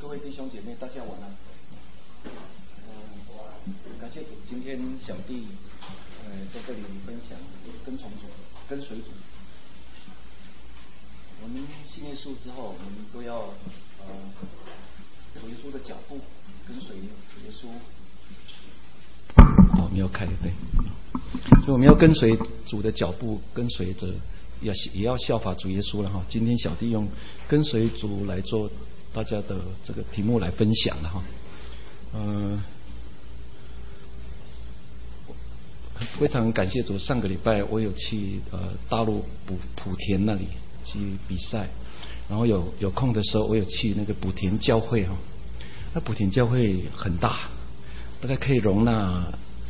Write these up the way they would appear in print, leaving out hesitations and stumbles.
位弟兄姐妹，大家晚安。感谢主，今天小弟在这里分享跟随主。我们信耶稣之后，我们都要主耶稣的脚步，跟随主耶稣。 我们要开对，所以我们要跟随主的脚步，跟随着也要效法主耶稣了哈。今天小弟用跟随主来做大家的这个题目来分享了哈。非常感谢主，上个礼拜我有去大陆莆田那里去比赛，然后有空的时候我有去那个莆田教会哈。那莆田教会很大，大概可以容纳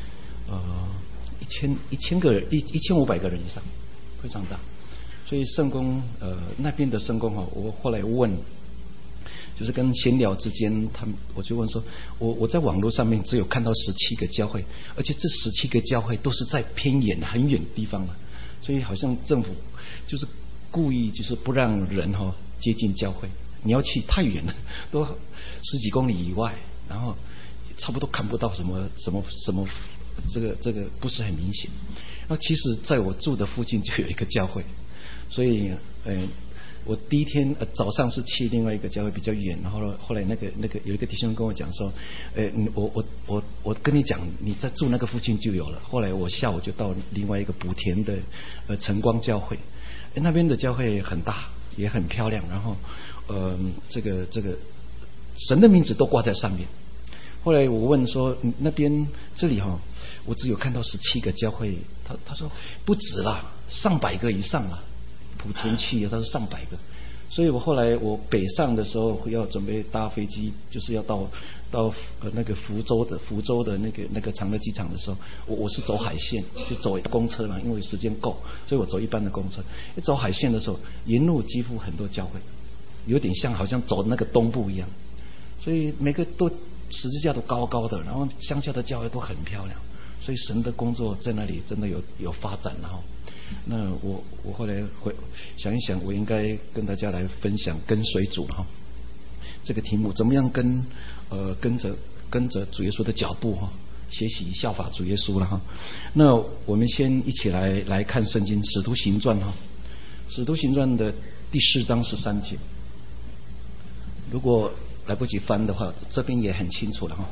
1500个人以上，非常大。所以圣工那边的圣工哈，我后来问，就是跟闲聊之间，我就问说，我在网络上面只有看到17个教会，而且这17个教会都是在偏远很远的地方了，所以好像政府就是故意就是不让人接近教会，你要去太远了，都10几公里以外，然后差不多看不到什么，这个不是很明显。那其实在我住的附近就有一个教会，所以我第一天早上是去另外一个教会比较远，然后后来那个有一个弟兄跟我讲说，我跟你讲，你在住那个附近就有了。后来我下午就到另外一个莆田的晨光教会，那边的教会很大也很漂亮，然后这个神的名字都挂在上面。后来我问说，那边这里我只有看到17个教会，他说不止啦，上百个以上啦。莆田区他说上百个，所以我后来我北上的时候要准备搭飞机，就是要到那个福州的那个长乐机场的时候，我是走海线，就走公车嘛，因为时间够，所以我走一般的公车。一走海线的时候，沿路几乎很多教会，有点像好像走那个东部一样，所以每个都十字架都高高的，然后乡下的教会都很漂亮，所以神的工作在那里真的有发展了哈。那我后来想一想，我应该跟大家来分享跟随主哈这个题目，怎么样跟着主耶稣的脚步哈，学习效法主耶稣了哈。那我们先一起来看圣经使徒行传哈，使徒行传的第4章13节，如果来不及翻的话，这边也很清楚了哈。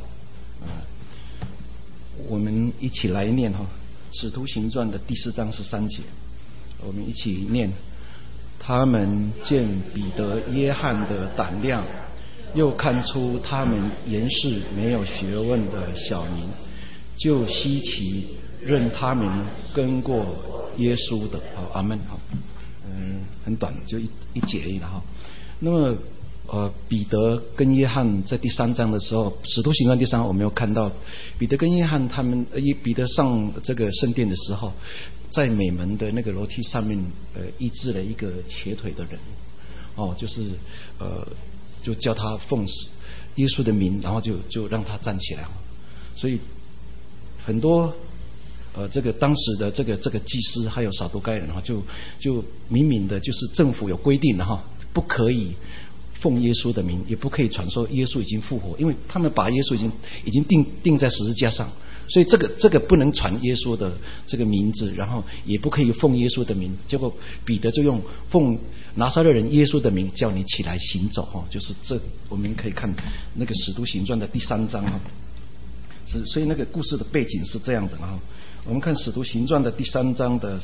我们一起来念哈。使徒行传的第4章13节，我们一起念。他们见彼得、约翰的胆量，又看出他们原是没有学问的小民，就稀奇，认他们跟过耶稣的。好，阿们。好，很短，就一节而已了哈。那么彼得跟约翰在第3章的时候，使徒行传第3章我们有看到彼得跟约翰他们，彼得上这个圣殿的时候，在美门的那个楼梯上面医治了一个瘸腿的人，就是就叫他奉耶稣的名，然后就让他站起来。所以很多这个当时的这个祭司还有撒都该人就明明的就是政府有规定的不可以奉耶稣的名，也不可以传说耶稣已经复活，因为他们把耶稣已经钉在十字架上，所以这个不能传耶稣的这个名字，然后也不可以奉耶稣的名。结果彼得就用奉拿撒勒人耶稣的名叫你起来行走就是这我们可以看那个使徒行传的第3章所以那个故事的背景是这样的我们看使徒行传的第3章的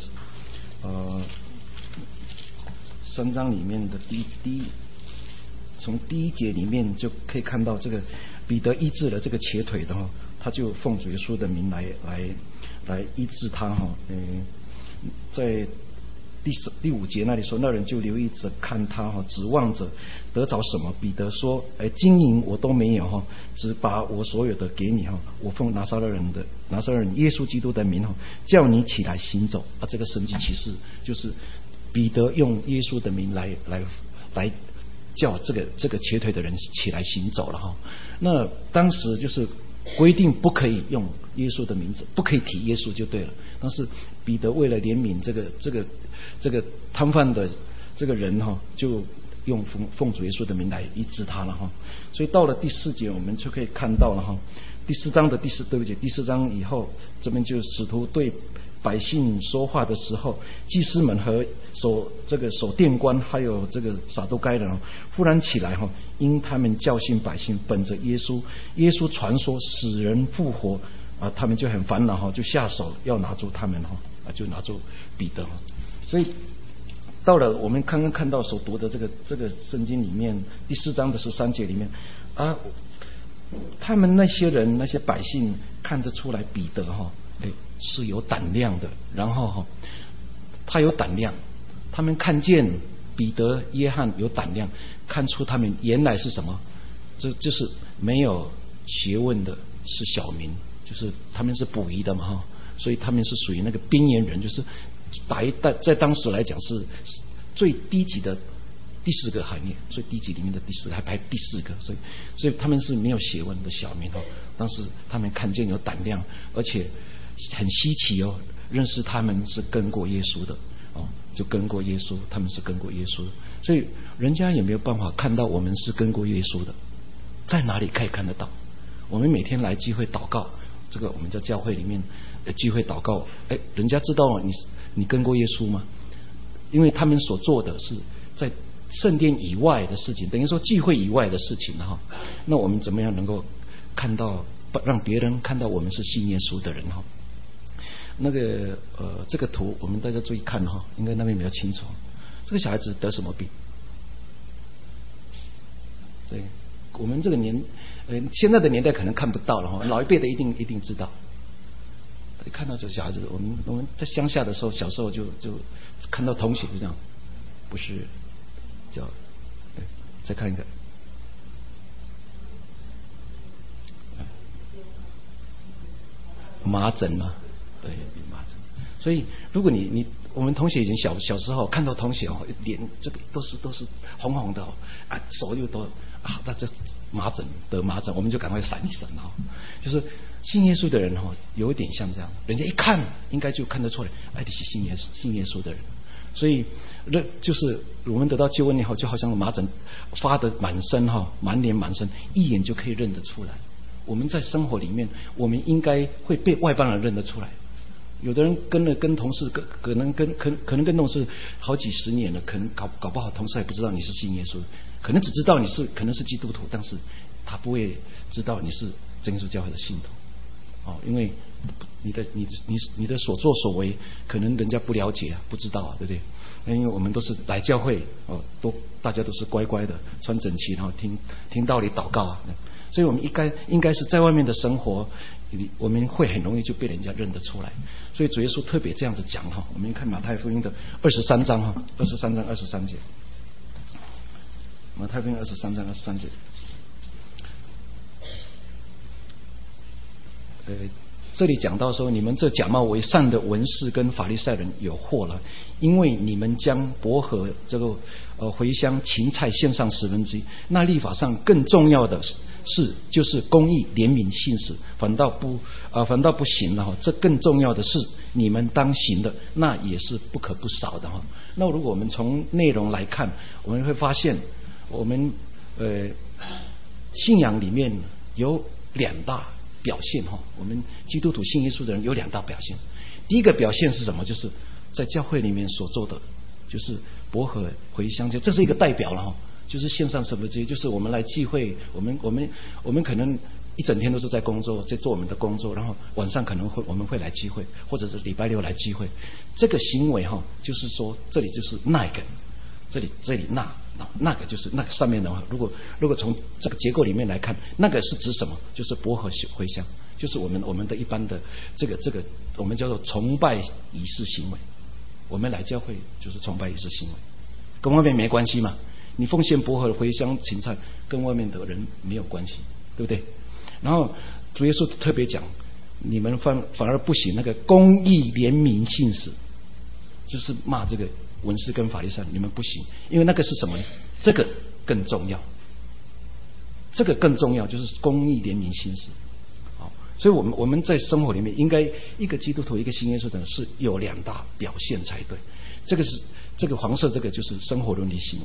3章里面的从第1节里面就可以看到，这个彼得医治了这个瘸腿的他就奉主耶稣的名来医治他在第5节那里说，那人就留意着看他指望着得着什么。彼得说，金银我都没有只把我所有的给你我奉拿撒勒人耶稣基督的名叫你起来行走这个神迹奇事就是彼得用耶稣的名来叫这个瘸腿的人起来行走了那当时就是规定不可以用耶稣的名字，不可以提耶稣就对了。但是彼得为了怜悯这个摊贩的这个人就用奉主耶稣的名来医治他了哈。所以到了第4节，我们就可以看到了哈。第4章的第4章以后，这边就使徒对百姓说话的时候，祭司们和守殿官还有这个撒都该人忽然起来哈，因他们教训百姓，本着耶稣传说使人复活啊，他们就很烦恼哈，就下手要拿住他们哈，就拿住彼得哈。所以到了我们刚刚看到所读的这个圣经里面第4章的13节里面啊，他们那些人那些百姓看得出来彼得哈，是有胆量的，然后哈，他有胆量，他们看见彼得、约翰有胆量，看出他们原来是什么，这就是没有学问的，是小民，就是他们是捕鱼的嘛哈，所以他们是属于那个边缘人，就是在当时来讲是最低级的第4个行业，最低级里面的第4个，还排第4个，所以他们是没有学问的小民哦。当时他们看见有胆量，而且很稀奇哦，认识他们是跟过耶稣的哦，就跟过耶稣，他们是跟过耶稣的，所以人家也没有办法看到我们是跟过耶稣的，在哪里可以看得到？我们每天来聚会祷告，这个我们在教会里面聚会祷告，人家知道你跟过耶稣吗？因为他们所做的是在圣殿以外的事情，等于说聚会以外的事情哈。那我们怎么样能够看到，让别人看到我们是信耶稣的人哈？那个这个图我们大家注意看哈，应该那边比较清楚。这个小孩子得什么病？对，我们这个现在的年代可能看不到了哈，老一辈的一定知道。看到这个小孩子，我们在乡下的时候，小时候就看到同学就这样，不是叫，再看一个，麻疹嘛，对，麻疹。所以如果我们同学以前小时候看到同学脸这个都是红红的啊，手又都啊，那这得麻疹，我们就赶快闪一闪哈。就是信耶稣的人有一点像这样，人家一看应该就看得出来，你是信耶稣的人。所以就是我们得到救恩以后，就好像麻疹发的满身满脸满身，一眼就可以认得出来。我们在生活里面，我们应该会被外邦人认得出来。有的人跟同事可能跟同事好几十年了，可能搞不好同事还不知道你是信耶稣，可能只知道你可能是基督徒，但是他不会知道你是真耶稣教会的信徒因为你的所作所为，可能人家不了解不知道对不对？因为我们都是来教会大家都是乖乖的，穿整齐，然后听道理祷告所以我们应该是在外面的生活，我们会很容易就被人家认得出来。所以主耶稣特别这样子讲我们看马太福音的23章23章23节，马太福音23章23节。这里讲到说，你们这假冒为善的文士跟法利赛人有祸了，因为你们将薄荷这个茴香芹菜献上1/10，那律法上更重要的事就是公义怜悯信实，反倒不行了这更重要的是你们当行的，那也是不可不少的那如果我们从内容来看，我们会发现我们信仰里面有2大表现我们基督徒信耶稣的人有2大表现。第一个表现是什么？就是在教会里面所做的，就是薄荷茴香，这是一个代表了就是献上什么节，就是我们来聚会，我们可能一整天都是在工作，在做我们的工作，然后晚上可能我们会来聚会，或者是礼拜6来聚会。这个行为就是说这里就是那个，这里那个就是那个上面的话，如果从这个结构里面来看，那个是指什么？就是薄荷茴香，就是我们的一般的这个我们叫做崇拜仪式行为。我们来教会就是崇拜仪式行为，跟外面没关系嘛。你奉献薄荷茴香芹菜，跟外面的人没有关系，对不对？然后主耶稣特别讲，你们反而不行那个公义怜悯信实，就是骂这个文士跟法利赛人，你们不行，因为那个是什么呢？这个更重要，这个更重要，就是公义怜悯信实。所以我们在生活里面，应该一个基督徒，一个信耶稣的人是有2大表现才对。这个黄色这个就是生活伦理行为，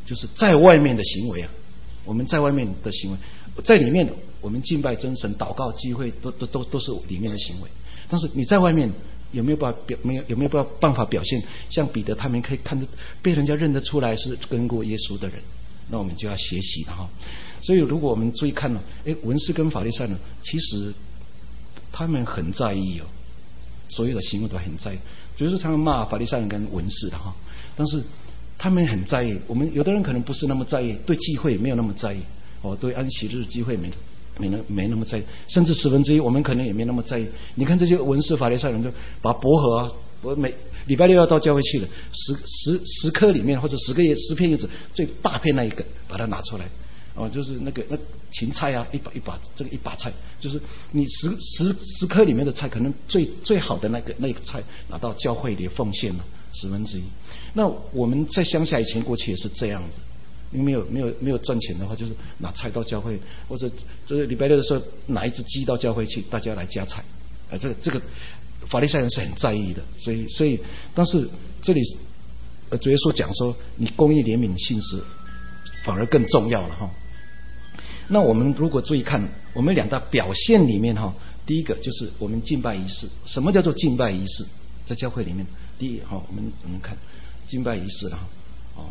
就是在外面的行为啊，我们在外面的行为，在里面我们敬拜真神、祷告、聚会都是里面的行为。但是你在外面有没有办法表现像彼得他们可以看得被人家认得出来是跟过耶稣的人？那我们就要学习了哈。所以如果我们注意看了，文士跟法利赛人其实他们很在意哦，所有的行为都很在意。比如说他们骂法利赛人跟文士的哈，但是他们很在意。我们有的人可能不是那么在意，对聚会没有那么在意哦，对安息日聚会没那么在意，甚至1/10我们可能也没那么在意。你看这些文士法利赛人就把薄荷啊，我每礼拜六要到教会去了，10颗里面或者10片叶子最大片那一个把它拿出来哦，就是那芹菜啊，一把菜，就是你10颗里面的菜，可能最好的那个菜拿到教会里奉献了1/10。那我们在乡下以前过去也是这样子。因为没有赚钱的话，就是拿菜到教会，或者这个礼拜六的时候拿一只鸡到教会去，大家来夹菜。这个法利赛人是很在意的，所以，但是这里主耶稣讲说，你公义、怜悯、信实反而更重要了哈。那我们如果注意看，我们2大表现里面哈，第一个就是我们敬拜仪式。什么叫做敬拜仪式？在教会里面，第一哈，我们看敬拜仪式了哈，哦。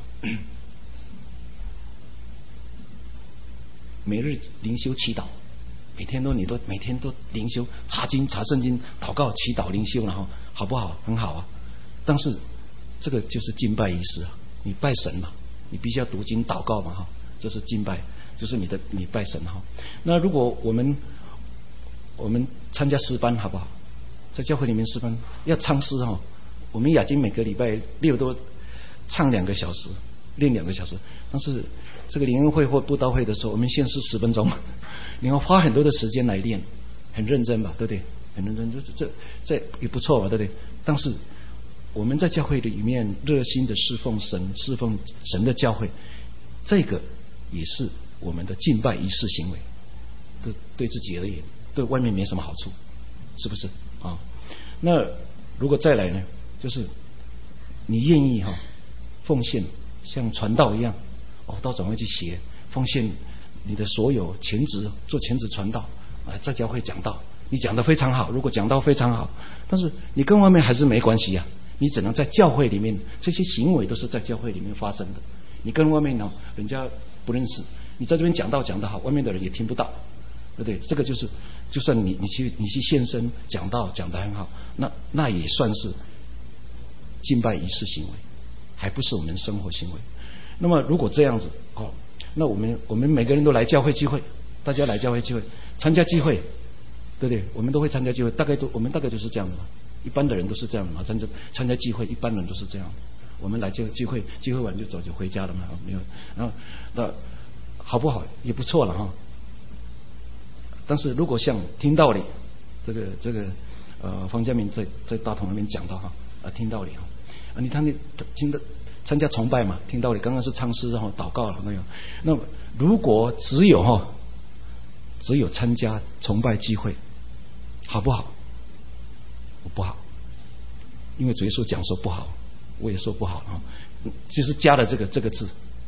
每日灵修祈祷，每天都灵修查经查圣经祷告祈祷灵修，然后好不好？很好啊。但是这个就是敬拜仪式啊，你拜神嘛，你必须要读经祷告嘛哈，这是敬拜，就是你拜神哈。那如果我们参加诗班好不好？在教会里面诗班要唱诗哈，我们雅经每个礼拜6都唱2个小时，练2个小时，但是这个灵恩会或布道会的时候，我们限时10分钟，你要花很多的时间来练，很认真吧，对不对？很认真，这也不错吧，对不对？但是我们在教会里面热心的侍奉神的教会，这个也是我们的敬拜仪式行为，对自己而言，对外面没什么好处，是不是啊？那如果再来呢，就是你愿意奉献，像传道一样。到总会去学奉献你的所有全职，做全职传道在教会讲道，你讲得非常好，如果讲道非常好，但是你跟外面还是没关系啊，你只能在教会里面，这些行为都是在教会里面发生的，你跟外面呢人家不认识，你在这边讲道讲得好，外面的人也听不到，对不对？这个就是就算你去献身讲道讲得很好，那也算是敬拜仪式行为，还不是我们生活行为。那么如果这样子那我们每个人都来教会聚会，大家来教会聚会参加聚会，对不对？我们都会参加聚会，我们大概就是这样的嘛，一般的人都是这样的嘛，参加聚会一般人都是这样的，我们来聚会完就走就回家了嘛，没有，然后那好不好也不错了哈。但是如果像听道理，这个方嘉明在大同那边讲到听道理你听的参加崇拜嘛，听道理，刚刚是唱诗祷告那样。那如果只有参加崇拜聚会，好不好？不好，因为主耶稣讲说不好，我也说不好就是加了这个字，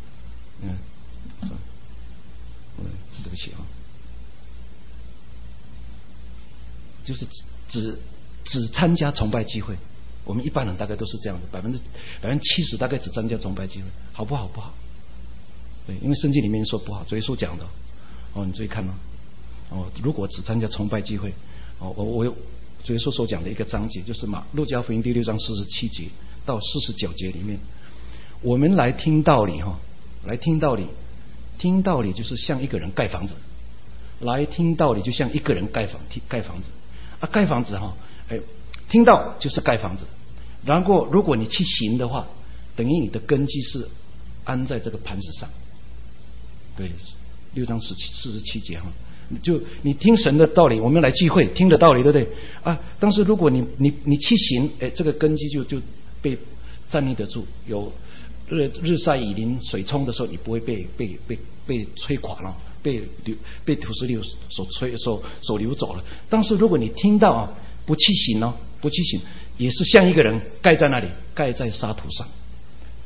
对不起就是只参加崇拜聚会。我们一般人大概都是这样的，70%大概只参加崇拜聚会，好不好？不好。对，因为圣经里面说不好，主耶稣讲的你注意看如果只参加崇拜聚会我有主耶稣所讲的一个章节，就是路加福音第6章47节到49节里面，我们来听道理听道理就是像一个人盖房子，来听道理就像一个人盖房子盖房子听到就是盖房子，然后如果你去行的话，等于你的根基是安在这个磐石上。对，6章47节就你听神的道理，我们来聚会听的道理，对不对但是如果你去行，这个根基就被站立得住，有日晒雨淋水冲的时候，你不会被吹垮了，被土石流所流走了。但是如果你听到不去行也是像一个人盖在那里，盖在沙土上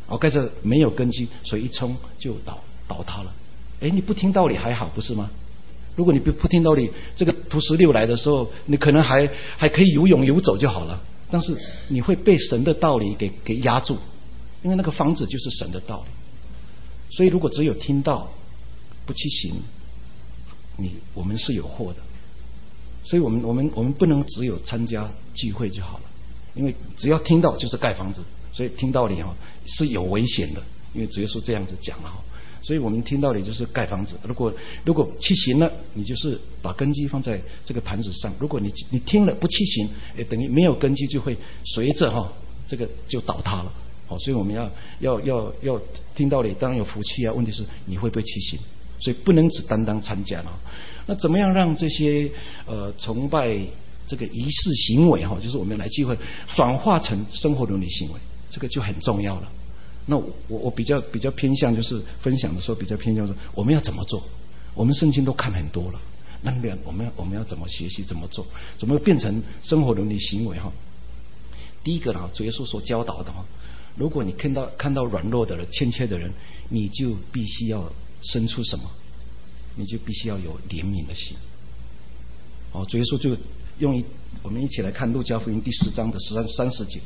盖着没有根基，水一冲就倒塌了。你不听道理还好，不是吗？如果你不听道理，这个土石流来的时候，你可能还可以游泳游走就好了，但是你会被神的道理给压住，因为那个方子就是神的道理。所以如果只有听道不去行，我们是有祸的。所以我们不能只有参加聚会就好了，因为只要听到就是盖房子，所以听道理是有危险的，因为主耶稣这样子讲了。所以我们听道理就是盖房子，如果去行了，你就是把根基放在这个盘子上。如果你听了不去行，等于没有根基，就会随着这个就倒塌了。所以我们要听道理，当然有福气啊。问题是你会不会去行？所以不能只单单参加了。那怎么样让这些崇拜这个仪式行为就是我们来聚会转化成生活伦理行为，这个就很重要了。那我比较偏向就是分享的时候比较偏向说我们要怎么做。我们圣经都看很多了，那我们要怎么学习，怎么做，怎么变成生活伦理行为第一个主耶稣所教导的如果你看到软弱的人、欠缺的人，你就必须要生出什么？你就必须要有怜悯的心。主耶稣就我们一起来看路加福音第10章的30节。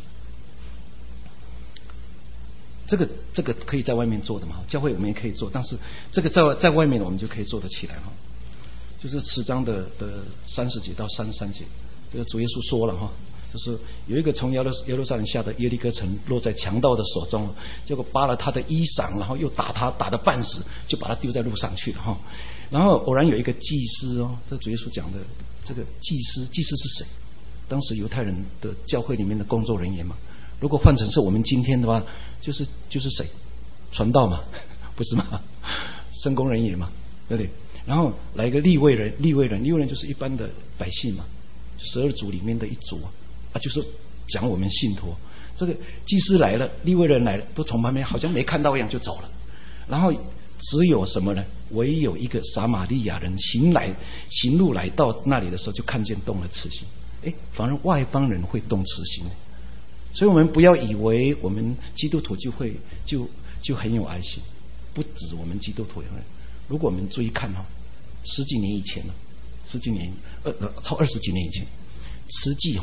这个可以在外面做的嘛？教会我们也可以做，但是这个在外面我们就可以做得起来就是10章的30节到33节，这个主耶稣说了就是有一个从耶路撒冷下的耶利哥城落在强盗的手中，结果扒了他的衣裳，然后又打他，打得半死，就把他丢在路上去了然后偶然有一个祭司这主耶稣讲的这个祭司是谁？当时犹太人的教会里面的工作人员嘛。如果换成是我们今天的话，就是谁？传道嘛，不是吗？圣工人员嘛，对不对？然后来一个利未人就是一般的百姓嘛，12族里面的一族就是讲我们信徒。这个祭司来了，利未人来了，都从旁边好像没看到一样就走了。然后只有什么呢？唯有一个撒玛利亚人行路来到那里的时候，就看见动了慈心。反而外邦人会动慈心。所以我们不要以为我们基督徒就很有爱心，不止我们基督徒有爱。如果我们注意看10几年以前了，10几年超20几年以前，慈济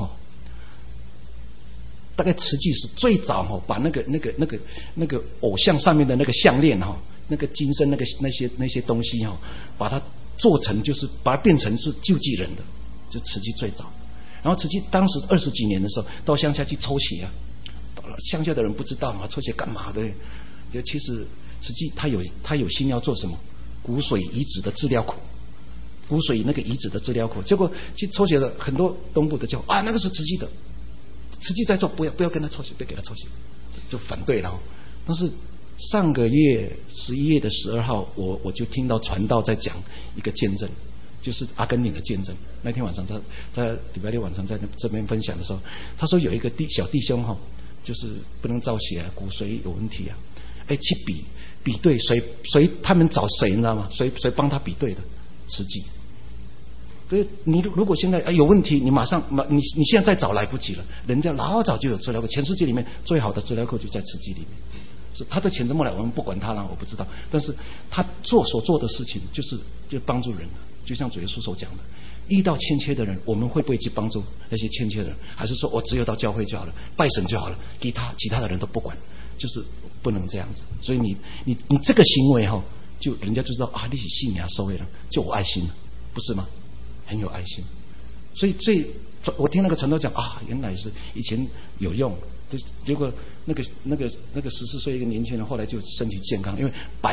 大概慈济是最早把那个偶像上面的那个项链那个金身那些东西把它做成，就是把它变成是救济人的，就慈济最早。然后慈济当时20几年的时候，到乡下去抽血乡下的人不知道嘛，抽血干嘛的？其实慈济他有心要做什么？骨髓移植的资料库，骨髓那个移植的资料库。结果去抽血的很多东部的教那个是慈济的，慈济在做，不要跟他抽血，别给他抽血，就反对了。但是上个月11月12号，我就听到传道在讲一个见证。就是阿根廷的见证。那天晚上在礼拜六晚上在这边分享的时候，他说有一个小弟兄就是不能造血骨髓有问题去比对谁他们找谁你知道吗？谁帮他比对的？慈济。所以你如果现在有问题，你马上你现在再找来不及了，人家老早就有资料库，全世界里面最好的资料库就在慈济里面。是他的钱怎么来，我们不管他了，我不知道。但是他所做的事情就帮助人。就像主耶稣所讲的，遇到欠缺的人，我们会不会去帮助那些欠缺的人？还是说我只有到教会就好了，拜神就好了，其他的人都不管？就是不能这样子。所以你这个行为就人家就知道你是信仰收为了，就有爱心了，不是吗？很有爱心。所以我听那个传道讲原来是以前有用，结果那个14岁一个年轻人后来就身体健康，因为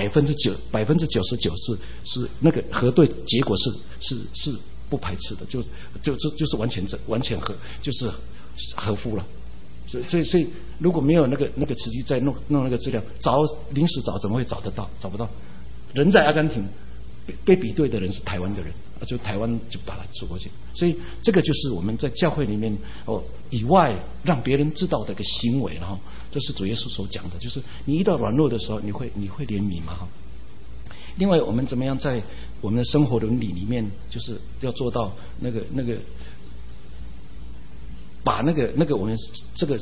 99%是那个核对结果是不排斥的，就是完全就是合乎了。所以如果没有那个慈济在弄那个资料，临时找怎么会找得到？找不到。人在阿根廷被比对的人是台湾的人，就台湾就把它做过去。所以这个就是我们在教会里面以外让别人知道的一个行为，然后这是主耶稣所讲的，就是你遇到软弱的时候，你会怜悯嘛另外我们怎么样在我们的生活伦理里面，就是要做到那个把那个我们这个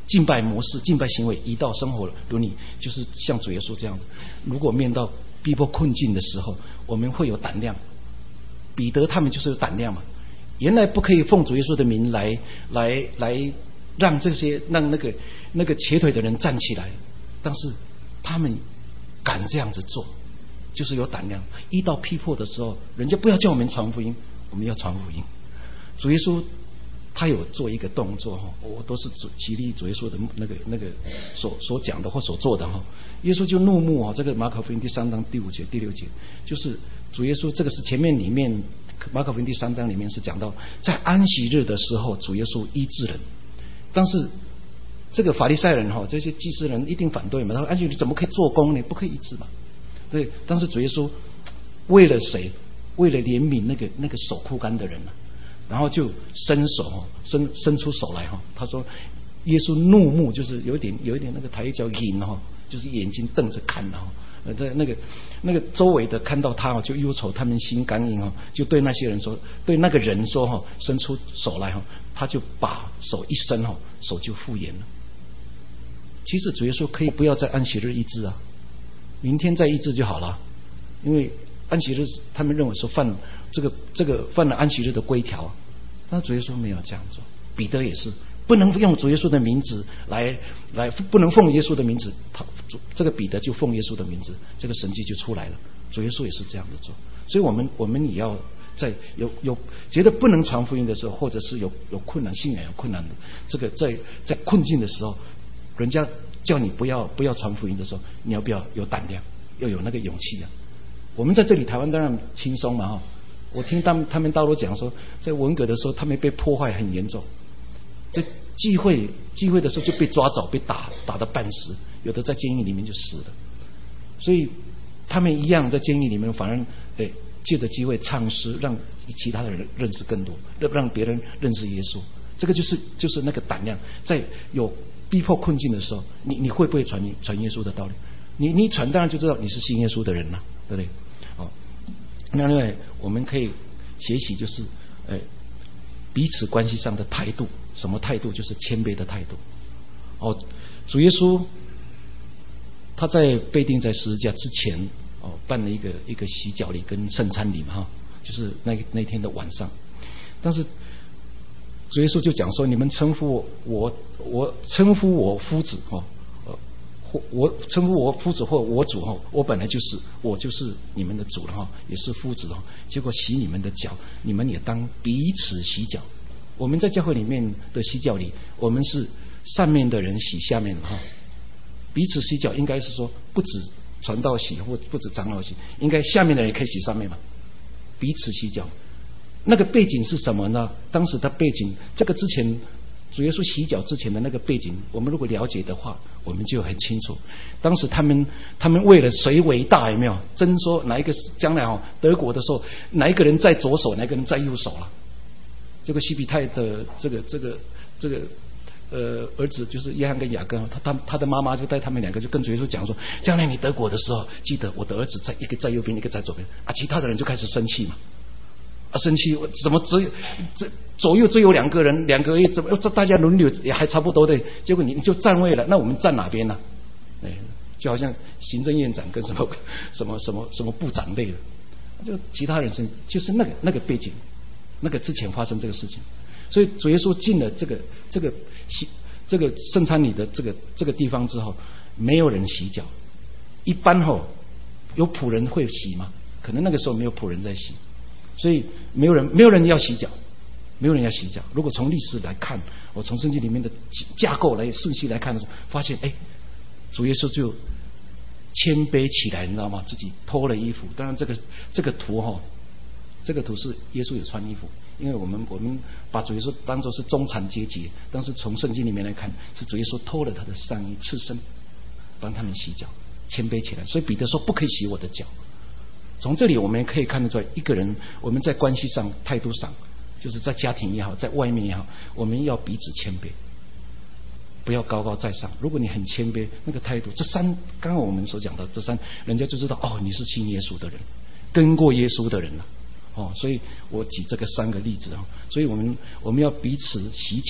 敬拜模式、敬拜行为移到生活伦理，就是像主耶稣这样子。如果面到逼迫困境的时候，我们会有胆量。彼得他们就是有胆量嘛。原来不可以奉主耶稣的名来让那个瘸腿的人站起来，但是他们敢这样子做，就是有胆量。遇到逼迫的时候，人家不要叫我们传福音，我们要传福音。主耶稣他有做一个动作，我都是极力主耶稣的那个所讲的或所做的。耶稣就怒目，这个马可福音第3章第5节第6节，就是主耶稣，这个是前面里面马可福音第3章里面是讲到，在安息日的时候主耶稣医治人，但是这个法利赛人这些祭司人一定反对嘛，他说安息日怎么可以做工呢？不可以医治嘛。对，但是主耶稣为了谁？为了怜悯那个手枯干的人，然后就伸出手来。他说耶稣怒目，就是有一点那个台语叫隐，就是眼睛瞪着看。那个周围的看到他就忧愁他们心刚硬，就对那些人说，对那个人说伸出手来，他就把手一伸，手就复原了。其实主耶稣可以不要在安息日医治啊，明天再医治就好了。因为安息日他们认为说犯这个犯了安息日的规条，但主耶稣没有这样做。彼得也是不能用主耶稣的名字来不能奉耶稣的名字，这个彼得就奉耶稣的名字，这个神迹就出来了。主耶稣也是这样子做。所以我们也要在有觉得不能传福音的时候，或者是有困难，信仰有困难的，这个在困境的时候，人家叫你不要传福音的时候，你要不要有胆量，要有那个勇气啊？我们在这里台湾当然轻松嘛。我听他们大陆讲说，在文革的时候他们被破坏很严重，在聚会的时候就被抓走，被打得半死，有的在监狱里面就死了。所以他们一样在监狱里面，反而借着机会唱诗，让其他的人认识更多，让别人认识耶稣。这个就是那个胆量，在有逼迫困境的时候，你会不会传耶稣的道理？你传，当然就知道你是信耶稣的人了，对不对？那另外我们可以学习，就是彼此关系上的态度。什么态度？就是谦卑的态度。主耶稣他在被钉在十字架之前办了一个洗脚礼跟圣餐礼嘛，就是那天的晚上。但是主耶稣就讲说，你们称呼我称呼我夫子我称呼我夫子或我主我本来我就是你们的主了也是夫子结果洗你们的脚，你们也当彼此洗脚。我们在教会里面的洗脚礼，我们是上面的人洗下面的彼此洗脚，应该是说不止传道洗或不止长老洗，应该下面的人也可以洗上面嘛，彼此洗脚。那个背景是什么呢？当时的背景，这个之前主耶稣洗脚之前的那个背景，我们如果了解的话，我们就很清楚。当时他们为了谁为大，有没有争说哪一个将来得国的时候，哪一个人在左手，哪一个人在右手了？这个西比泰的这个儿子就是约翰跟雅各，他的妈妈就带他们两个就跟主耶稣讲说，将来你得国的时候，记得我的儿子一个在右边，一个在左边其他的人就开始生气嘛。生气，怎么左右只有两个人，怎么大家轮流也还差不多的，结果你就站位了，那我们站哪边呢？就好像行政院长跟什么部长类的，就其他人就是那个背景，那个之前发生这个事情，所以主耶稣进了这个圣餐礼的这个地方之后，没有人洗脚。一般有仆人会洗吗？可能那个时候没有仆人在洗。所以没有人要洗脚，没有人要洗脚。如果从历史来看，我从圣经里面的架构来顺序来看的时候，发现主耶稣就谦卑起来，你知道吗？自己脱了衣服。当然这个图这个图是耶稣有穿衣服，因为我们把主耶稣当作是中产阶级，但是从圣经里面来看，是主耶稣脱了他的上衣，赤身帮他们洗脚，谦卑起来。所以彼得说不可以洗我的脚。从这里我们可以看得出来，一个人我们在关系上态度上，就是在家庭也好，在外面也好，我们要彼此谦卑，不要高高在上。如果你很谦卑，那个态度，刚刚我们所讲的这三，人家就知道你是信耶稣的人，跟过耶稣的人了所以我举这个3个例子所以我们要彼此洗脚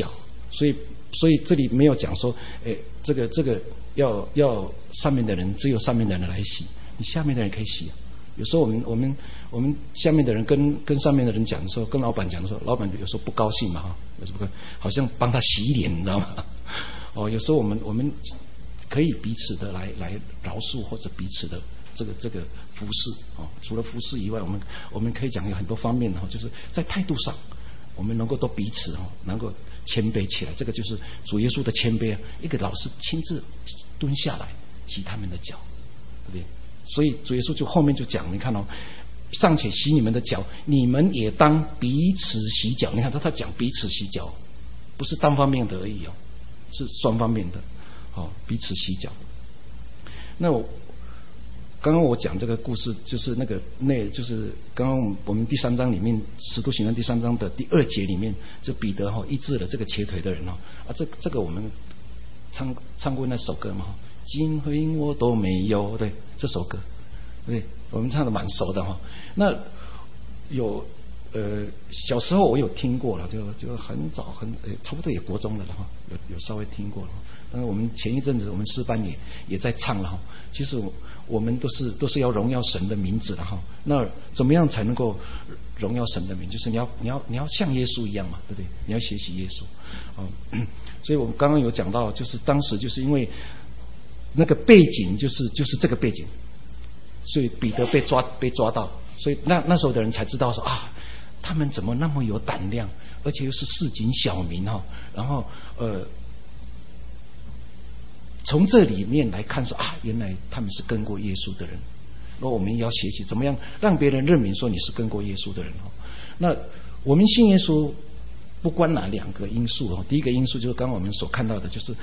所以这里没有讲说，这个要上面的人只有上面的人来洗，你下面的人可以洗。有时候我们下面的人跟上面的人讲的时候，跟老板讲的时候，老板有时候不高兴嘛哈，有时候好像帮他洗脸，你知道吗？有时候我们可以彼此的来饶恕或者彼此的这个服侍除了服侍以外，我们可以讲有很多方面就是在态度上，我们能够都彼此能够谦卑起来，这个就是主耶稣的谦卑一个老师亲自蹲下来洗他们的脚，对不对？所以主耶稣就后面就讲，你看尚且洗你们的脚，你们也当彼此洗脚。你看他讲彼此洗脚，不是单方面的而已是双方面的彼此洗脚。那刚刚我讲这个故事，就是就是刚刚我们第3章里面使徒行传第3章的第2节里面，就彼得医治了这个瘸腿的人这个我们唱过那首歌嘛，金辉我都没有，对，这首歌，对，我们唱的蛮熟的那有小时候我有听过了，就很早差不多也国中了有稍微听过了。但是我们前一阵子我们诗班也在唱了其实我们都是要荣耀神的名字了那怎么样才能够荣耀神的名？就是你要像耶稣一样嘛，对不对？你要学习耶稣所以我们刚刚有讲到，就是当时就是因为那个背景就是这个背景，所以彼得被抓到，所以那时候的人才知道说他们怎么那么有胆量，而且又是市井小民然后从这里面来看说原来他们是跟过耶稣的人，那我们也要学习怎么样让别人认明说你是跟过耶稣的人那我们信耶稣不关哪2个因素第一个因素就是刚刚我们所看到的，就是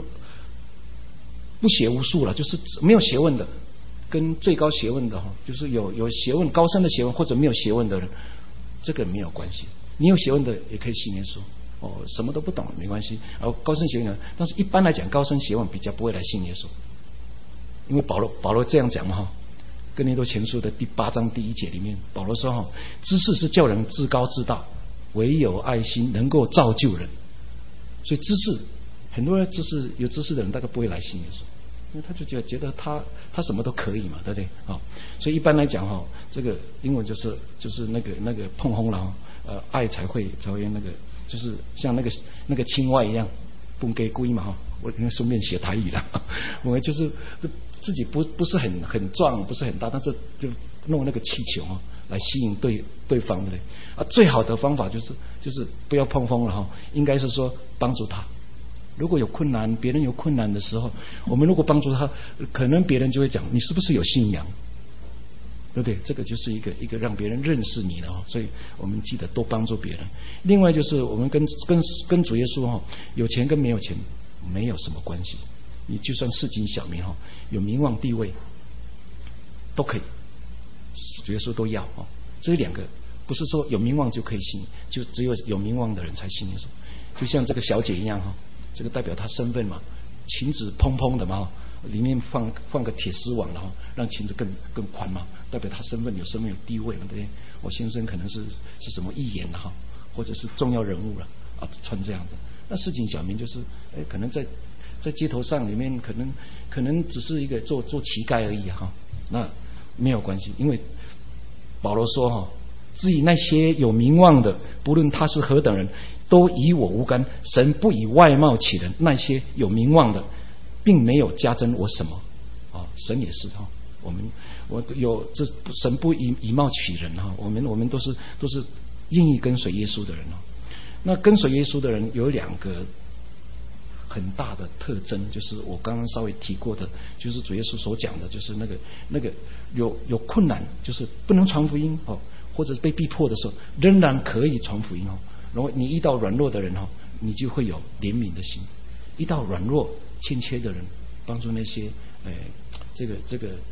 不学无术了，就是没有学问的跟最高学问的就是有学问高深的学问或者没有学问的人，这个没有关系。你有学问的也可以信耶稣什么都不懂没关系，高深学问，但是一般来讲高深学问比较不会来信耶稣，因为保罗这样讲哥林多前书的第8章第1节里面，保罗说知识是叫人自高自大，唯有爱心能够造就人。所以知识，很多人有知识的人大概不会来信耶稣，因为他就觉得他什么都可以嘛，对不对所以一般来讲这个英文就是那个碰轰了爱才会那个，就是像那个青蛙一样蹦给龟嘛我应该顺便学台语了我们就是自己不是很壮，不是很大，但是就弄那个气球来吸引对方，对不对最好的方法就是不要碰风了应该是说帮助他。如果有困难，别人有困难的时候，我们如果帮助他，可能别人就会讲你是不是有信仰，对不对？这个就是一个让别人认识你的所以我们记得多帮助别人。另外就是我们跟主耶稣有钱跟没有钱没有什么关系，你就算市井小民有名望地位都可以，主耶稣都要这2个不是说有名望就可以信，就只有名望的人才信耶稣。就像这个小姐一样这个代表她身份嘛，裙子蓬蓬的嘛里面放个铁丝网让裙子更宽嘛，代表她身份有地位嘛，对不对？我先生可能是什么议员或者是重要人物了穿这样的。那市井小民就是可能在街头上里面可能只是一个做乞丐而已那没有关系，因为保罗说至于那些有名望的，不论他是何等人，都与我无干。神不以外貌取人，那些有名望的并没有加增我什么神也是神不以貌取人我们都是愿意跟随耶稣的人那跟随耶稣的人有2个很大的特征，就是我刚刚稍微提过的，就是主耶稣所讲的，就是那个有困难，就是不能传福音或者是被逼迫的时候，仍然可以传福音然后你遇到软弱的人你就会有怜悯的心，遇到软弱欠缺的人，帮助那些这个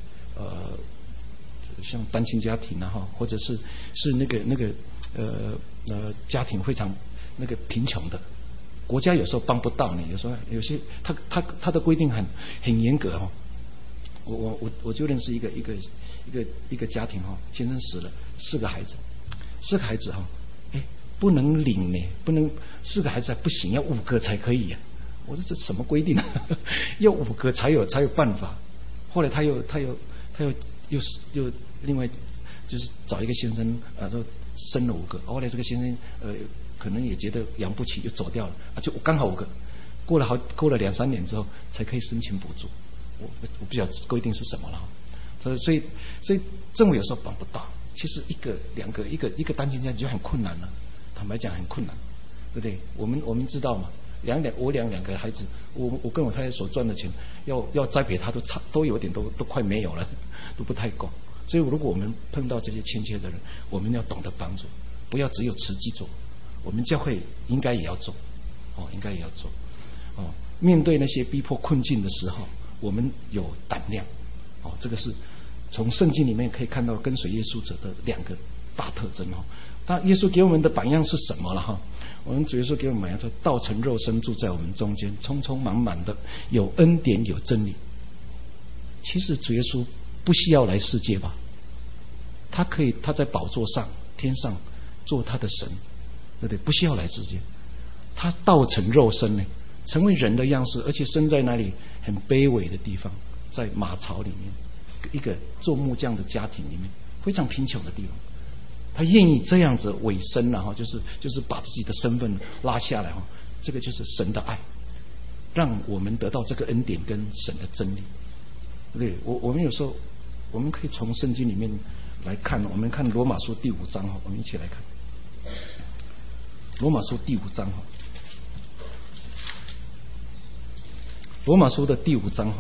像单亲家庭或者是那个家庭非常那个贫穷的，国家有时候帮不到你，有些他的规定很严格我就认识一个家庭先生死了，4个孩子不能领呢，不能4个孩子还不行，要5个才可以呀。我说这什么规定啊？要5个才有办法。后来他又另外就是找一个先生都生了5个。后来这个先生可能也觉得养不起，又走掉了就刚好5个。过了2-3年之后才可以申请补助。我不晓得规定是什么了。所以政府有时候帮不到。其实1个2个一个单亲家庭就很困难了，坦白讲很困难，对不对？我们知道嘛，我2个孩子，我跟我太太所赚的钱要栽培他都有点都快没有了，都不太够。所以如果我们碰到这些欠缺的人，我们要懂得帮助，不要只有慈济做，我们教会应该也要做，应该也要做。面对那些逼迫困境的时候，我们有胆量。这个是从圣经里面可以看到跟随耶稣者的2个大特征。但耶稣给我们的榜样是什么了？我们主耶稣给我们榜样说，道成肉身住在我们中间，充充满满的有恩典有真理。其实主耶稣不需要来世界吧？他在宝座上天上做他的神，对不对？不需要来世界。他道成肉身呢，成为人的样式，而且生在那里很卑微的地方，在马槽里面，一个做木匠的家庭里面，非常贫穷的地方。他愿意这样子委身了，就是把自己的身份拉下来，这个就是神的爱，让我们得到这个恩典跟神的真理。对，我们有时候我们可以从圣经里面来看，我们看罗马书第5章，我们一起来看罗马书第5章。罗马书的第5章，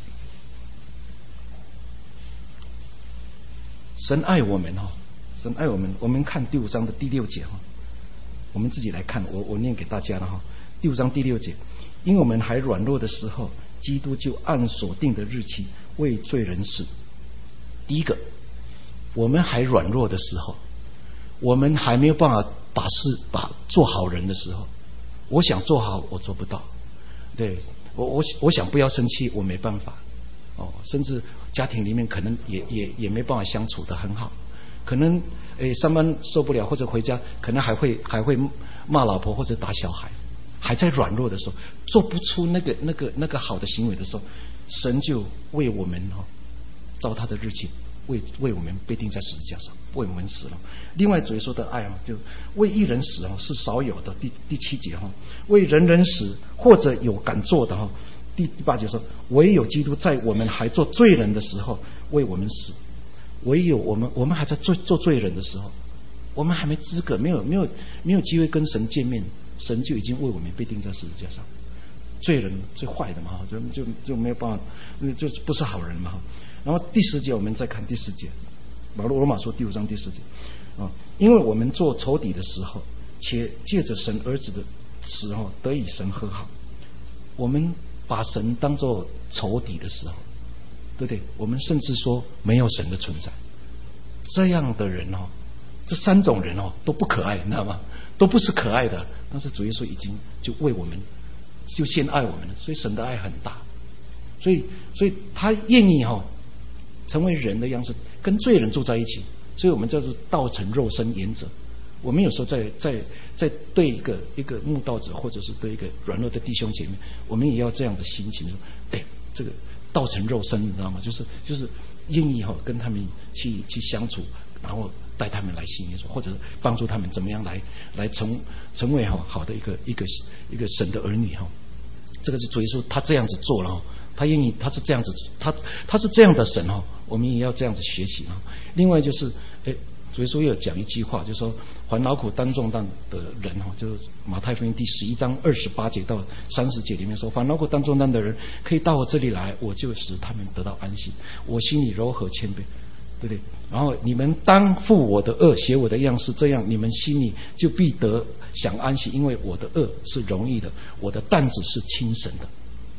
神爱我们，神爱我们。我们看第5章的第6节，我们自己来看，我念给大家了。第5章第6节，因我们还软弱的时候，基督就按所定的日期为罪人死。第一个，我们还软弱的时候，我们还没有办法把做好人的时候，我想做好我做不到，对，我想不要生气我没办法，甚至家庭里面可能也没办法相处得很好，可能上班受不了，或者回家可能还会骂老婆或者打小孩，还在软弱的时候，做不出那个好的行为的时候，神就为我们照他的日期为我们被钉在十字架上，为我们死了。另外主耶稣的爱就为一人死是少有的。第7节为人人死，或者有敢做的第8节说，唯有基督在我们还做罪人的时候为我们死。唯有我们还在做罪人的时候，我们还没资格，没有机会跟神见面，神就已经为我们被钉在十字架上。罪人最坏的嘛，就没有办法，就是不是好人嘛。然后第10节我们再看第10节，罗马书第5章第10节因为我们做仇敌的时候，且借着神儿子的时候得以神和好。我们把神当作仇敌的时候，对不对？我们甚至说没有神的存在。这样的人这3种人都不可爱，你知道吗？都不是可爱的。但是主耶稣已经就为我们就先爱我们了，所以神的爱很大。所以他愿意成为人的样式，跟罪人住在一起。所以我们叫做道成肉身原则。我们有时候在对一个慕道者，或者是对一个软弱的弟兄姐妹，我们也要这样的心情，说这个道成肉身，你知道吗？就是愿意跟他们去相处，然后带他们来信耶稣，或者是帮助他们怎么样来成为好的一个神的儿女。这个是主耶稣他这样子做了，他愿意，他是这样子，他是这样的神我们也要这样子学习。另外就是主耶稣又有讲一句话，就是说凡劳苦担重担的人就是马太福音第11章28节到30节里面说，凡劳苦担重担的人可以到我这里来，我就使他们得到安息，我心里柔和谦卑，对不对？然后你们当负我的恶，学我的样式，这样你们心里就必得享安息，因为我的恶是容易的，我的担子是轻省的。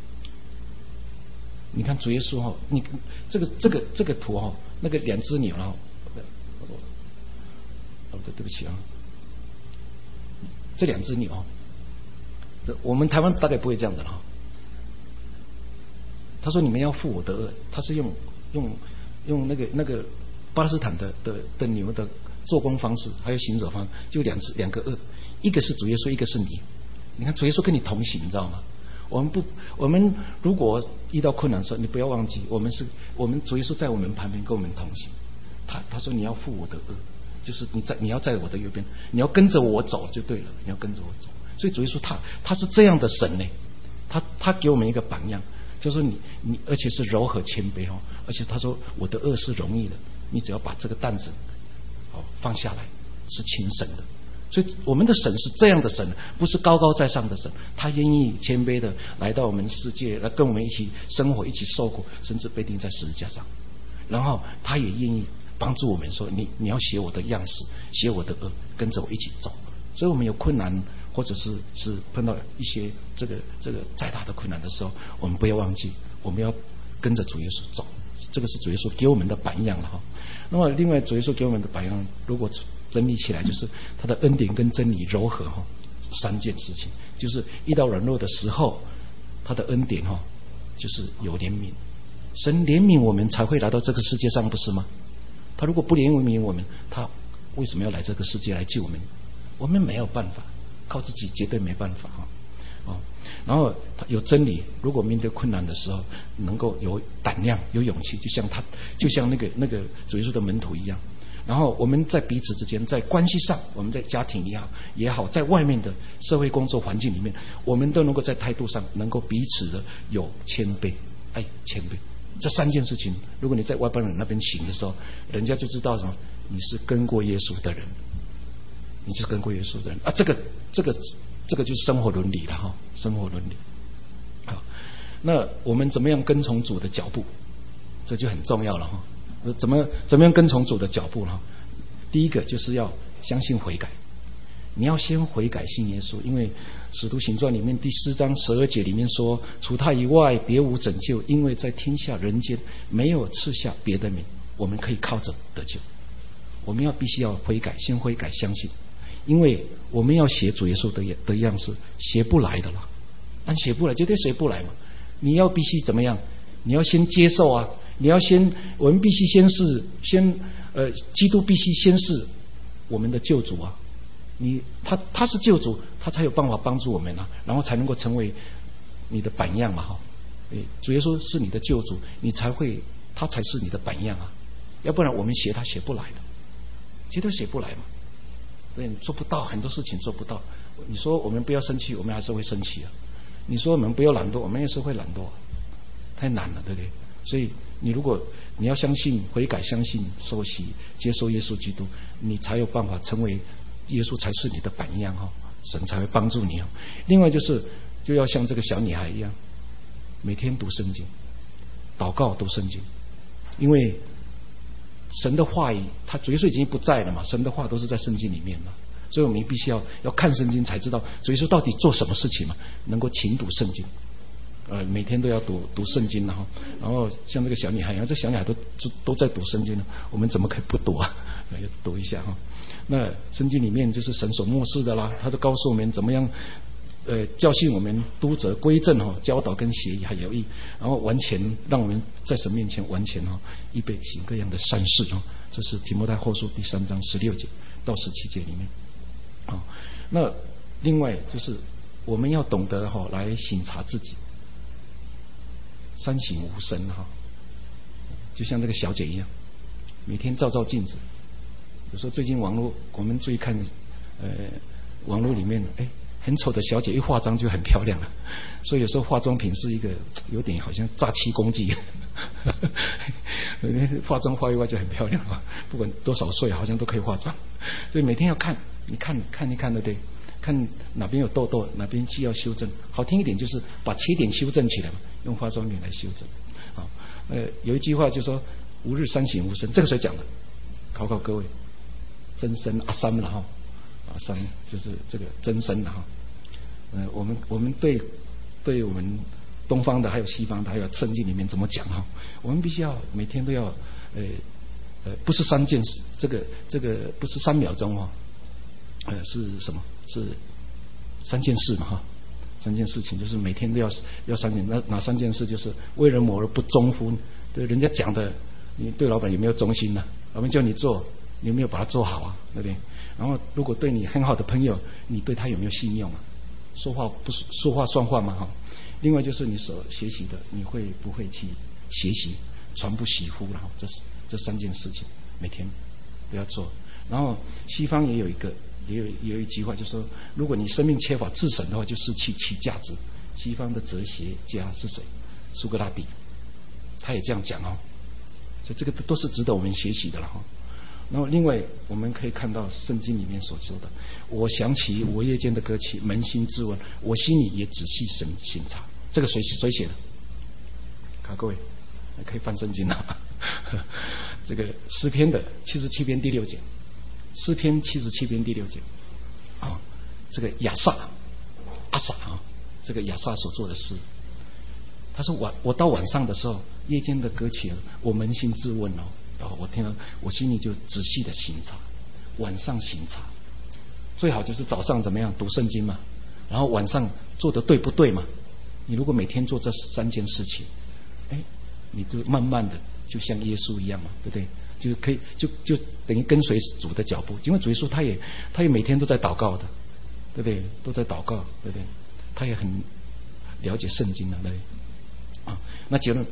你看主耶稣你这个图那个2只牛对不起这2只牛我们台湾大概不会这样子了他说你们要负我的恶，他是用那个巴勒斯坦的牛的做工方式还有行走方式，就两个恶，一个是主耶稣，一个是你。你看主耶稣跟你同行，你知道吗？我们如果遇到困难的时候，你不要忘记，我们主耶稣在我们旁边跟我们同行。他说你要负我的恶，就是你要在我的右边，你要跟着我走就对了，你要跟着我走。所以主耶稣他是这样的神呢，他给我们一个榜样，就是说你而且是柔和谦卑哦，而且他说我的恶是容易的，你只要把这个担子放下来，是轻省的。所以我们的神是这样的神，不是高高在上的神，他愿意谦卑的来到我们世界，来跟我们一起生活，一起受苦，甚至被钉在十字架上。然后他也愿意帮助我们说，你要学我的样式，学我的恶，跟着我一起走。所以我们有困难，或者是碰到一些这个再大的困难的时候，我们不要忘记，我们要跟着主耶稣走。这个是主耶稣给我们的榜样了哈。那么另外主耶稣给我们的榜样，如果整理起来，就是他的恩典跟真理柔和哈，三件事情，就是遇到软弱的时候，他的恩典哈，就是有怜悯，神怜悯我们才会来到这个世界上，不是吗？他如果不怜悯我们，他为什么要来这个世界来救我们？我们没有办法，靠自己绝对没办法哈。然后有真理，如果面对困难的时候，能够有胆量、有勇气，就像那个主耶稣的门徒一样。然后我们在彼此之间，在关系上，我们在家庭也好，在外面的社会工作环境里面，我们都能够在态度上能够彼此的有谦卑，谦卑。这三件事情，如果你在外邦人那边行的时候，人家就知道什么，你是跟过耶稣的人，你是跟过耶稣的人啊。这个就是生活伦理了哈，生活伦理。好，那我们怎么样跟从主的脚步，这就很重要了哈。怎么样跟从主的脚步呢？第一个就是要相信悔改，你要先悔改信耶稣，因为使徒行传里面第4章12节里面说，除他以外别无拯救，因为在天下人间没有赐下别的名，我们可以靠着得救。我们必须要悔改，先悔改相信，因为我们要学主耶稣的样式，学不来的啦，但学不来绝对学不来嘛。你要必须怎么样？你要先接受啊。我们必须基督必须先是我们的救主啊！他是救主，他才有办法帮助我们啊，然后才能够成为你的榜样嘛哈！主耶稣是你的救主，他才是你的榜样啊！要不然我们学他学不来的，绝对学不来嘛！对，做不到，很多事情做不到。你说我们不要生气，我们还是会生气啊！你说我们不要懒惰，我们也是会懒惰啊，太难了，对不对？所以如果你要相信悔改，相信受洗，接受耶稣基督，你才有办法成为耶稣才是你的榜样哈，神才会帮助你。另外就要像这个小女孩一样，每天读圣经，祷告读圣经，因为神的话语，他主耶稣已经不在了嘛，神的话都是在圣经里面嘛，所以我们必须要看圣经才知道主耶稣到底做什么事情嘛，能够勤读圣经。每天都要读圣经然后像这个小女孩，这小女孩都在读圣经了，我们怎么可以不读啊？要读一下哈。那圣经里面就是神所默示的啦，他都告诉我们怎么样教训我们，督责归正哈，教导跟协议还有益，然后完全让我们在神面前完全预备行各样的善事哈。这是提摩太后书第3章16节到17节里面。那另外就是我们要懂得来省察自己。三省吾身哈，就像这个小姐一样，每天照镜子。有时候最近我们注意看，网络里面很丑的小姐一化妆就很漂亮了，所以有时候化妆品是一个有点好像诈欺工具，化妆化一化就很漂亮了，不管多少岁好像都可以化妆，所以每天要看，你看一看对不对？看哪边有痘痘，哪边需要修正。好听一点就是把缺点修正起来嘛，用化妆品来修正。好，有一句话就说吾日三省吾身，这个谁讲的？考各位，真身阿三了哈，阿三就是这个真身了哈。我们对我们东方的还有西方的还有圣经里面怎么讲哈？我们必须要每天都要不是3件事，这个不是3秒钟哦。是什么？是3件事嘛哈，3件事情就是每天都要3件。哪3件事？就是为人谋而不忠乎？对人家讲的，你对老板有没有忠心呢？老板叫你做， 你有没有把它做好啊？对不对？然后如果对你很好的朋友，你对他有没有信用啊？说话算话嘛哈。另外就是你所学习的，你会不会去学习传不习乎？然后这3件事情每天都要做。然后西方也有一句话，就是说，如果你生命缺乏至神的话，就失去其价值。西方的哲学家是谁？苏格拉底，他也这样讲哦。所以这个都是值得我们学习的了哈。然后另外我们可以看到圣经里面所说的，我想起我夜间的歌曲，扪心自问，我心里也仔细审查。这个谁写的？看各位，可以翻圣经了。这个诗篇的77篇第6节，诗篇77篇第6节啊，这个亚萨啊，这个亚萨所做的诗，他说我到晚上的时候，夜间的歌曲，我扪心自问哦。我听到，我心里就仔细的省察，晚上省察，最好就是早上怎么样读圣经嘛，然后晚上做的对不对嘛？你如果每天做这3件事情，你就慢慢的就像耶稣一样嘛，对不对？就可以就等于跟随主的脚步，因为主耶稣他也每天都在祷告的，对不对？都在祷告，对不对？他也很了解圣经的，对不对？啊，那结论。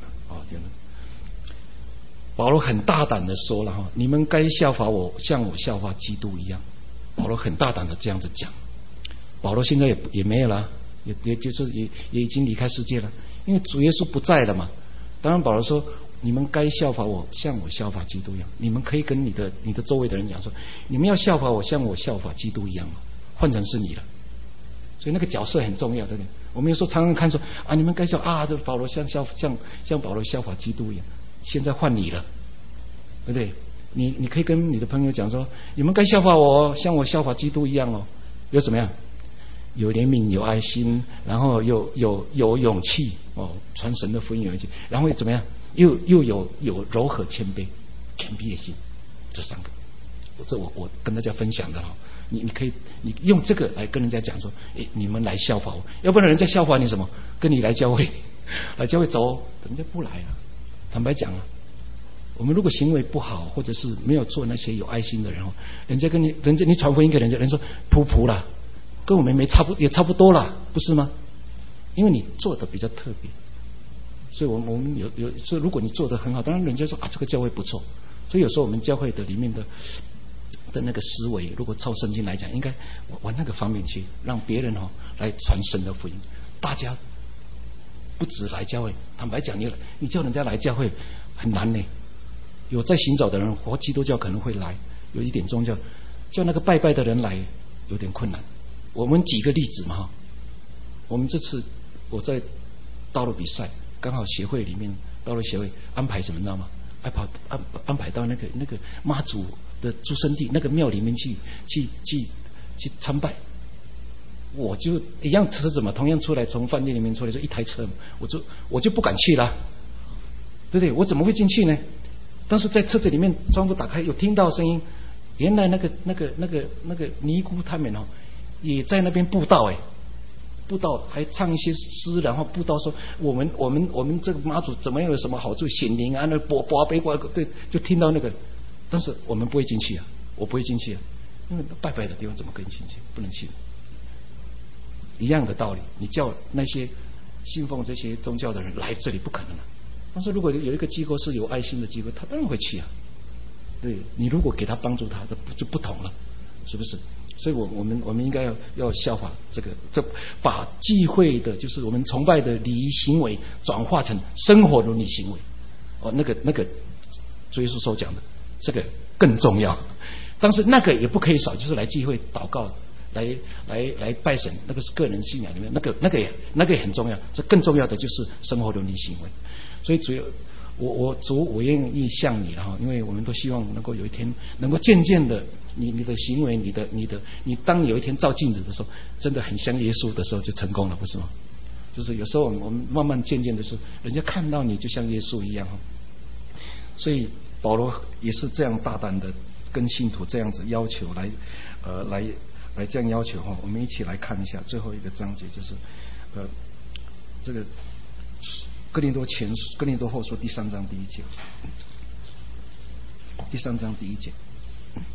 保罗很大胆的说了哈，你们该效法我，像我效法基督一样。保罗很大胆的这样子讲。保罗现在也没有了，也就是也已经离开世界了，因为主耶稣不在了嘛。当然保罗说，你们该效法我，像我效法基督一样。你们可以跟你的周围的人讲说，你们要效法我，像我效法基督一样嘛。换成是你了，所以那个角色很重要，对不对？我们有时候常常看说啊，你们该效啊，这保罗像保罗效法基督一样。现在换你了，对不对？你可以跟你的朋友讲说，你们该效法我，像我效法基督一样哦。有怎么样？有怜悯，有爱心，然后有勇气哦，传神的福音有勇气，然后怎么样？又有柔和谦卑的心，这3个，这我跟大家分享的哈。你可以你用这个来跟人家讲说，你们来效法我，要不然人家效法你什么？跟你来教会走，人家不来啊。坦白讲啊，我们如果行为不好，或者是没有做那些有爱心的人，人家你传福音给人家，人说普啦，跟我们也差不多啦，不是吗？因为你做的比较特别，所以我们所以如果你做的很好，当然人家说啊，这个教会不错。所以有时候我们教会的里面的那个思维，如果照圣经来讲，应该往那个方面去，让别人来传神的福音。大家不止来教会，坦白讲，你叫人家来教会很难呢。有在行走的人，或基督教可能会来，有一点宗教，叫那个拜拜的人来有点困难。我们举个例子嘛，我们这次我在道路比赛，刚好协会里面道路协会安排什么，你知道吗？安排到那个妈祖的出生地那个庙里面去参拜。我就一样车子嘛，同样出来，从饭店里面出来就一台车，我就不敢去了，对不对？我怎么会进去呢？但是在车子里面窗户打开，有听到声音，原来那个尼姑他们也在那边布道布道还唱一些诗，然后布道说我们这个妈祖怎么样有什么好处显灵啊，那拔杯对，就听到那个，但是我们不会进去啊，我不会进去啊，因为拜拜的地方怎么可以进去？不能去。一样的道理，你叫那些信奉这些宗教的人来这里不可能了。但是如果有一个机构是有爱心的机构，他当然会去啊。对，你如果给他帮助，他就不同了，是不是？所以我们应该要效法这把忌讳的，就是我们崇拜的礼仪行为，转化成生活伦理行为。那个主耶稣所讲的，这个更重要。但是那个也不可以少，就是来聚会祷告。来拜神，那个是个人信仰里面，那个也很重要。这更重要的就是生活伦理行为。所以我愿意像你了，因为我们都希望能够有一天能够渐渐的，你的行为，你当你有一天照镜子的时候，真的很像耶稣的时候，就成功了，不是吗？就是有时候我们慢慢渐渐的是，人家看到你就像耶稣一样。所以保罗也是这样大胆的跟信徒这样子要求来这样要求我们一起来看一下最后一个章节，就是这个哥林多后书第3章第1节，第3章第1节。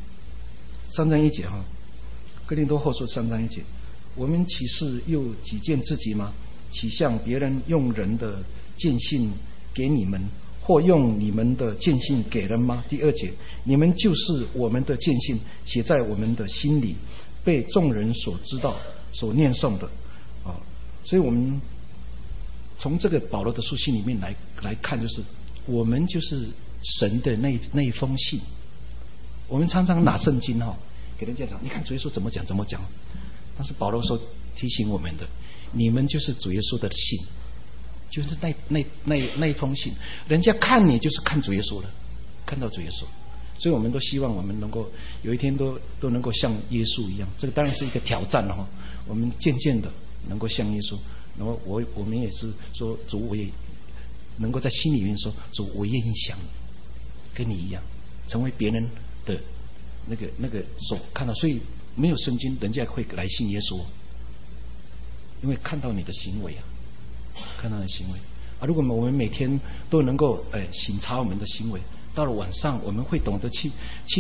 3章1节哈，哥林多后书3章1节，我们岂是又己见自己吗？岂向别人用人的见信给你们，或用你们的见信给人吗？第2节，你们就是我们的见信，写在我们的心里，被众人所知道，所念诵的啊。所以我们从这个保罗的书信里面来看，就是我们就是神的那一封信。我们常常拿圣经给人家讲，你看主耶稣怎么讲，但是保罗说提醒我们的，你们就是主耶稣的信，就是那一封信，人家看你就是看主耶稣了，看到主耶稣。所以我们都希望我们能够有一天都能够像耶稣一样，这个当然是一个挑战我们渐渐的能够像耶稣，然后我们也是说，主，我也能够在心里面说，主，我愿意像你，跟你一样，成为别人的那个所看到。所以没有圣经，人家会来信耶稣，因为看到你的行为看到你的行为如果我们每天都能够省察我们的行为，到了晚上我们会懂得去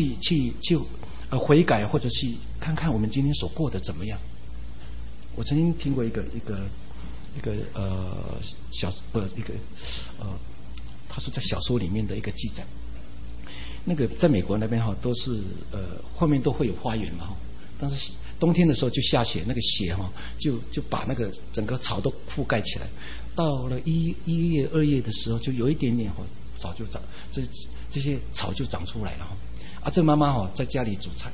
悔改，或者去看看我们今天所过得怎么样。我曾经听过一个他是在小说里面的一个记载。那个在美国那边都是后面都会有花园嘛但是冬天的时候就下雪，那个雪就把那个整个草都覆盖起来。到了1月2月的时候，就有一点点早就长，这些草就长出来了这妈妈在家里煮菜，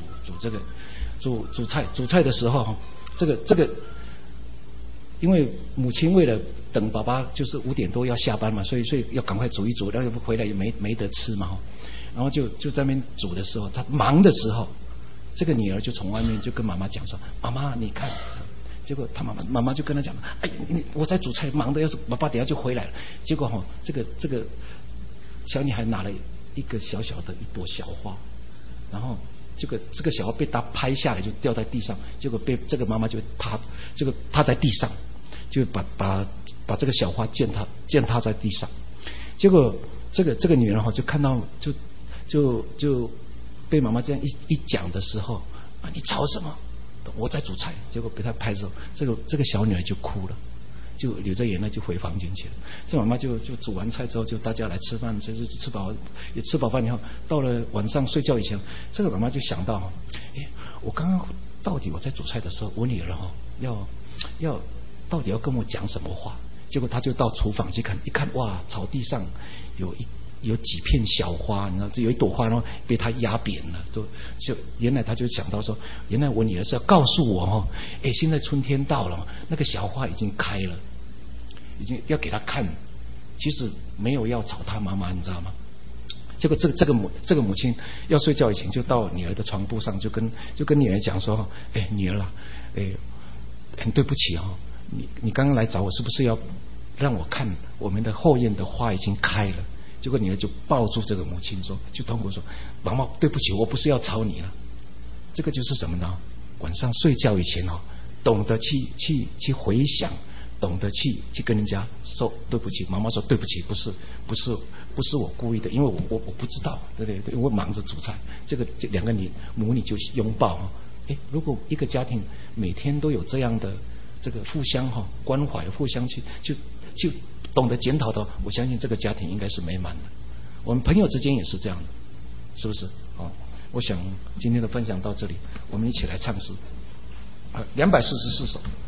煮菜的时候这个因为母亲为了等爸爸就是5点多要下班嘛，所以要赶快煮一煮，然后回来也没得吃嘛然后就在那边煮的时候，他忙的时候，这个女儿就从外面就跟妈妈讲说，妈妈你看，结果他妈妈就跟他讲，哎，我在煮菜，忙的要是爸爸等下就回来了。结果这个小女孩拿了一个小小的一朵小花，然后这个小花被他拍下来就掉在地上，结果被这个妈妈就趴在地上，就把这个小花践踏在地上。结果这个女人就看到就被妈妈这样一讲的时候你吵什么？我在煮菜。结果被他拍的时候，这个小女儿就哭了，就流着眼泪就回房间去了。这妈妈就煮完菜之后，就大家来吃饭，就是吃饱饭以后，到了晚上睡觉以前，这个妈妈就想到，我刚刚到底我在煮菜的时候，我女儿要到底要跟我讲什么话？结果她就到厨房去看，一看哇，草地上有几片小花，你知道，有一朵花，然后被他压扁了，原来他就想到说，原来我女儿是要告诉我现在春天到了，那个小花已经开了，已经要给他看。其实没有要吵他妈妈，你知道吗？结果这个母亲要睡觉以前，就到女儿的床铺上，就跟女儿讲说，女儿很对不起你刚刚来找我，是不是要让我看我们的后院的花已经开了？结果女儿就抱住这个母亲说，就痛苦说，妈妈对不起，我不是要吵你了。这个就是什么呢？晚上睡觉以前懂得去回想，懂得去跟人家说对不起。妈妈说对不起，不是我故意的，因为我不知道，对不对？我忙着煮菜。这两个母女就拥抱如果一个家庭每天都有这样的这个互相关怀，互相去懂得检讨的，我相信这个家庭应该是美满的。我们朋友之间也是这样的，是不是我想今天的分享到这里，我们一起来唱诗244首。